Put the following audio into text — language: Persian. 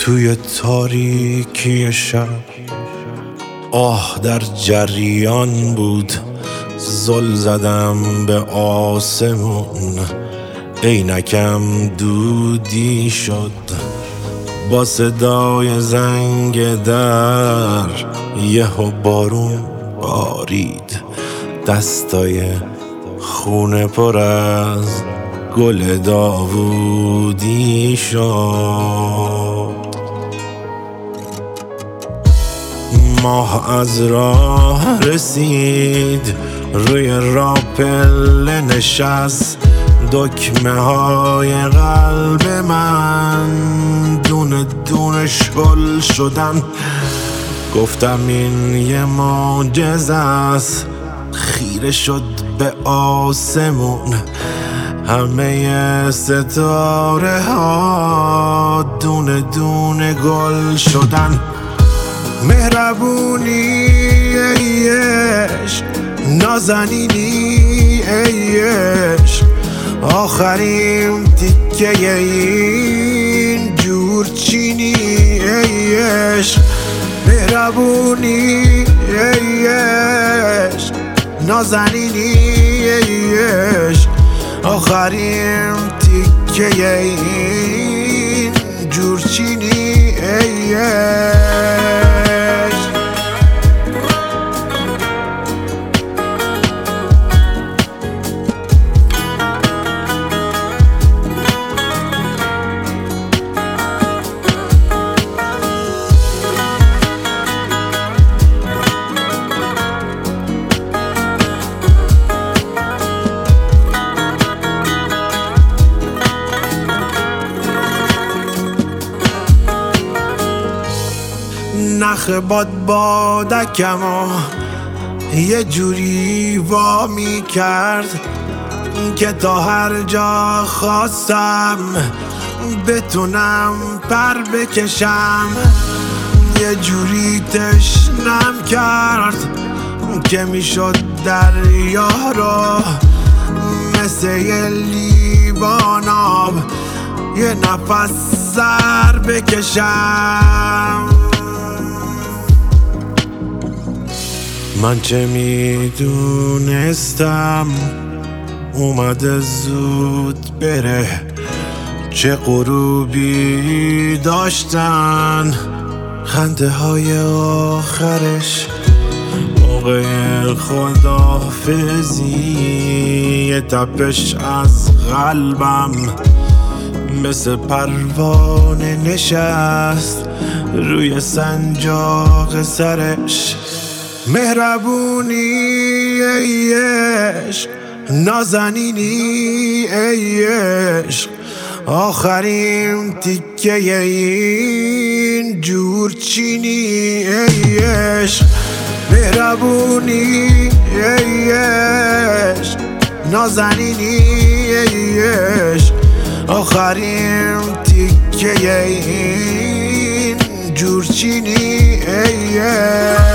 توی تاریکی شب آه در جریان بود، زل زدم به آسمون، عینکم دودی شد با صدای زنگ در. یهو بارون بارید، دستای خونه پر از گل داوودی شد. ماه از راه رسید، روی راپل نشست، دکمه های قلب من دونه دونه شل شدن. گفتم این یه معجزه است، خیره شد به آسمون، همه ستاره ها دونه دونه گل شدن. مهربونی ای عشق، نازنینی ای عشق، آخرین تیکه این جورچینی ای عشق. مهربونی ای عشق، نازنینی ای عشق، آخرین تیکه این جورچینی ای عشق. نخ بادکمو یه جوری وامی کرد که تا هر جا خواستم بتونم پر بکشم. یه جوری تشنم کرد که میشد دریا رو مثل یه لیوان آب یه نفس سر بکشم. من چه میدونستم اومده زود بره، چه غروبی داشتن خنده های آخرش. موقع خداحافظی یه تپش از قلبم مثل پروانه نشست روی سنجاق سرش. مهربونی ای عشق، نازنینی ای عشق، آخرین تیکه این جورچینی ای عشق. مهربونی ای عشق، نازنینی ای عشق، آخرین تیکه این جورچینی ای عشق.